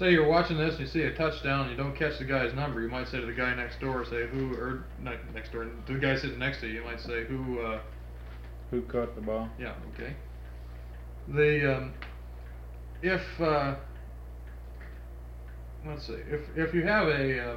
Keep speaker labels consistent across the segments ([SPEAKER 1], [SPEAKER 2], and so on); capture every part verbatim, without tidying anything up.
[SPEAKER 1] say you're watching this and you see a touchdown and you don't catch the guy's number, you might say to the guy next door, say who, or not next door, to the guy sitting next to you, you might say who, uh,
[SPEAKER 2] who caught the ball?
[SPEAKER 1] Yeah, okay. The, um, if, uh, let's see, if, if you have a, uh,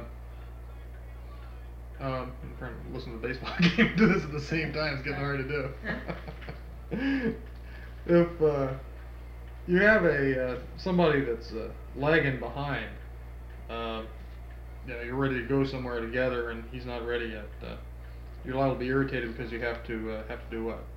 [SPEAKER 1] um, I'm trying to listen to the baseball game and do this at the same time, it's getting hard to do. If, uh, you have a, uh, somebody that's, uh, lagging behind, um, you know, you're ready to go somewhere together and he's not ready yet, uh, you're liable to be irritated because you have to, uh, have to do what?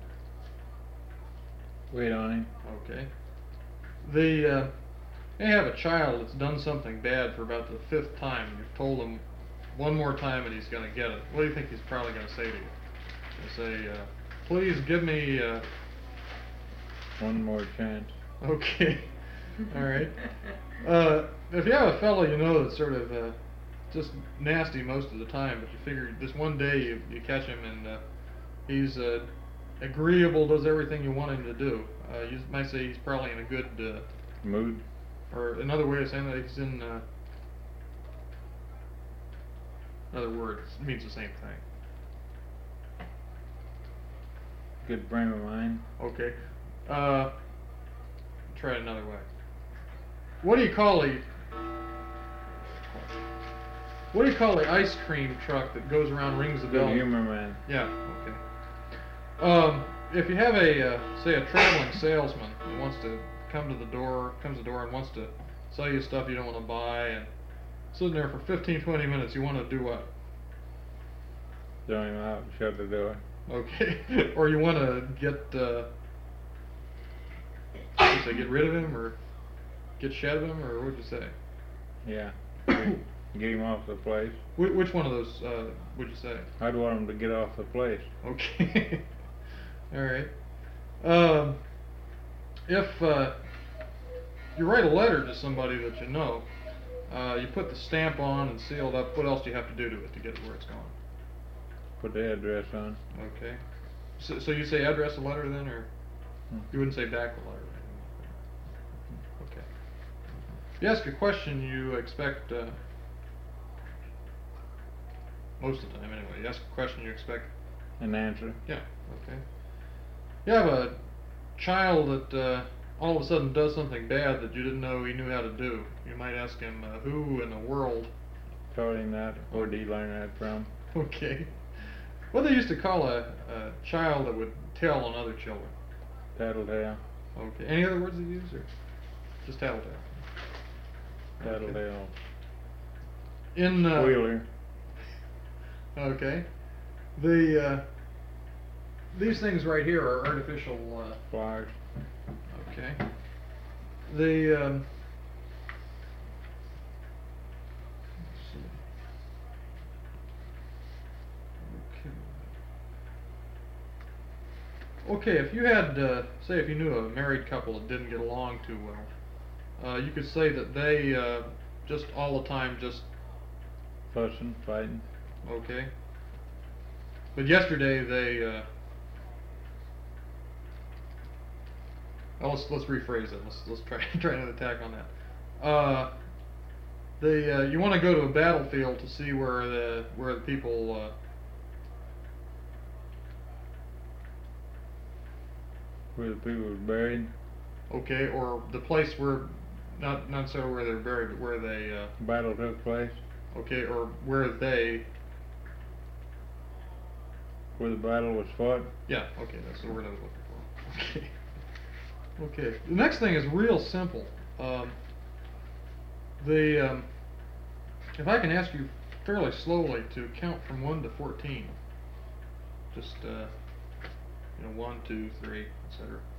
[SPEAKER 2] Wait on him.
[SPEAKER 1] Okay. The, uh, you have a child that's done something bad for about the fifth time, and you've told him one more time and he's going to get it. What do you think he's probably going to say to you? He'll say, uh, please give me, uh...
[SPEAKER 2] one more chance.
[SPEAKER 1] Okay. Alright. Uh, if you have a fellow you know that's sort of, uh, just nasty most of the time, but you figure this one day you, you catch him and, uh, he's, uh, agreeable, does everything you want him to do. Uh, you might say he's probably in a good uh,
[SPEAKER 2] mood.
[SPEAKER 1] Or another way of saying that, he's in, uh, another word, it means the same thing.
[SPEAKER 2] Good frame of mind.
[SPEAKER 1] Okay. Uh, try it another way. What do you call a, what do you call the ice cream truck that goes around, rings the bell?
[SPEAKER 2] Good humor man.
[SPEAKER 1] Yeah, okay. Um, if you have a, uh, say a traveling salesman who wants to come to the door, comes to the door and wants to sell you stuff you don't want to buy, and sitting there for fifteen, twenty minutes, you want to do what?
[SPEAKER 2] Throw him out and shut the door.
[SPEAKER 1] Okay. Or you want to get, uh, what you say, get rid of him, or get shed of him, or what'd you say?
[SPEAKER 2] Yeah. Get him off the place.
[SPEAKER 1] Wh which one of those, uh, would you say?
[SPEAKER 2] I'd want him to get off the place.
[SPEAKER 1] Okay. Alright. Um, if uh, you write a letter to somebody that you know, uh, you put the stamp on and seal it up, what else do you have to do to it to get it where it's going?
[SPEAKER 2] Put the address on.
[SPEAKER 1] Okay. So, so you say address the letter then, or
[SPEAKER 2] Hmm.
[SPEAKER 1] you wouldn't say back the letter? Okay. If you ask a question, you expect, uh, most of the time anyway, you ask a question, you expect
[SPEAKER 2] An answer.
[SPEAKER 1] Yeah, okay. You have a child that uh, all of a sudden does something bad that you didn't know he knew how to do. You might ask him, uh, who in the world?
[SPEAKER 2] Taught him that, or did he learn that from?
[SPEAKER 1] Okay. What they used to call a, a child that would tell on other children?
[SPEAKER 2] Tattletale.
[SPEAKER 1] Okay. Any other words they use, or just tattletale?
[SPEAKER 2] Tattletale.
[SPEAKER 1] In, uh...
[SPEAKER 2] Wheeler.
[SPEAKER 1] Okay. The, uh... these things right here are artificial, uh...
[SPEAKER 2] Flowers.
[SPEAKER 1] Okay. The, um... let's see. Okay. Okay, if you had, uh, say if you knew a married couple that didn't get along too well, uh, you could say that they, uh, just all the time just...
[SPEAKER 2] Fussing, fighting.
[SPEAKER 1] Okay. But yesterday they, uh... well, let's, let's rephrase it. Let's, let's try, try another tack on that. Uh, they, uh, you want to go to a battlefield to see where the, where the people, uh...
[SPEAKER 2] Where the people was buried.
[SPEAKER 1] Okay, or the place where, not, not necessarily where they're buried, but where they, uh...
[SPEAKER 2] Battle took place.
[SPEAKER 1] Okay, or where they...
[SPEAKER 2] Where the battle was fought.
[SPEAKER 1] Yeah, okay, that's the word I was looking for. Okay. Okay, the next thing is real simple. Um, the, um, if I can ask you fairly slowly to count from one to fourteen. Just, uh, you know, one, two, three, et cetera.